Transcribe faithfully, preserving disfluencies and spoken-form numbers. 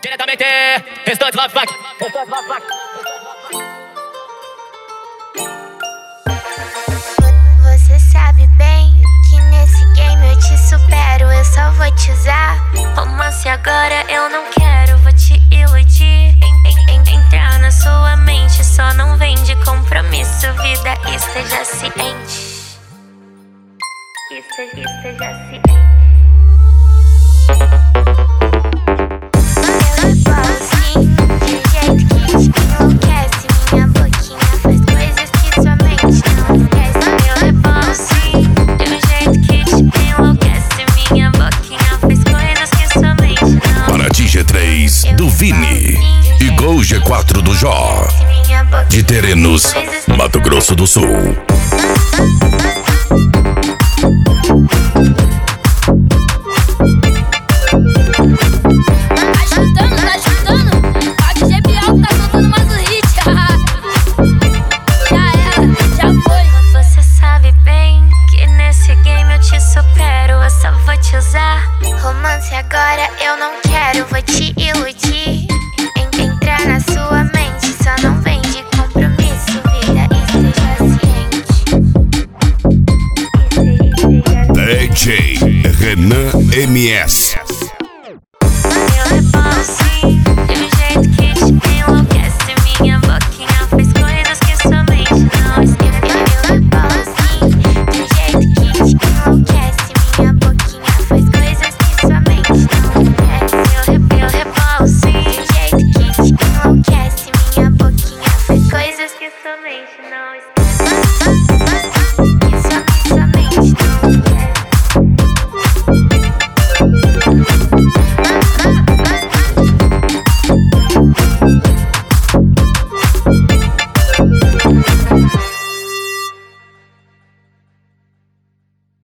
Diretamente, restante Love Pack. Você sabe bem que nesse game eu te supero. Eu só vou te usar. Romance agora eu não quero, vou te iludir. En- en- en- Entrar na sua mente, só não vem de compromisso. Vida, esteja ciente. Esteja, esteja ciente. Eu assim, de um jeito que te enlouquece. Minha boquinha faz coisas que sua mente não esquece. Eu é bom assim, de um jeito que te enlouquece. Minha boquinha faz coisas que sua mente não esquece. Paraty G três do Vini e Gol G quatro do Jó, de Terenos, Mato Grosso do Sul. Romance agora eu não quero, vou te iludir. En- Entrar na sua mente, só não vem de compromisso. Vida, esteja ciente. Esteja, esteja D J Renan M S.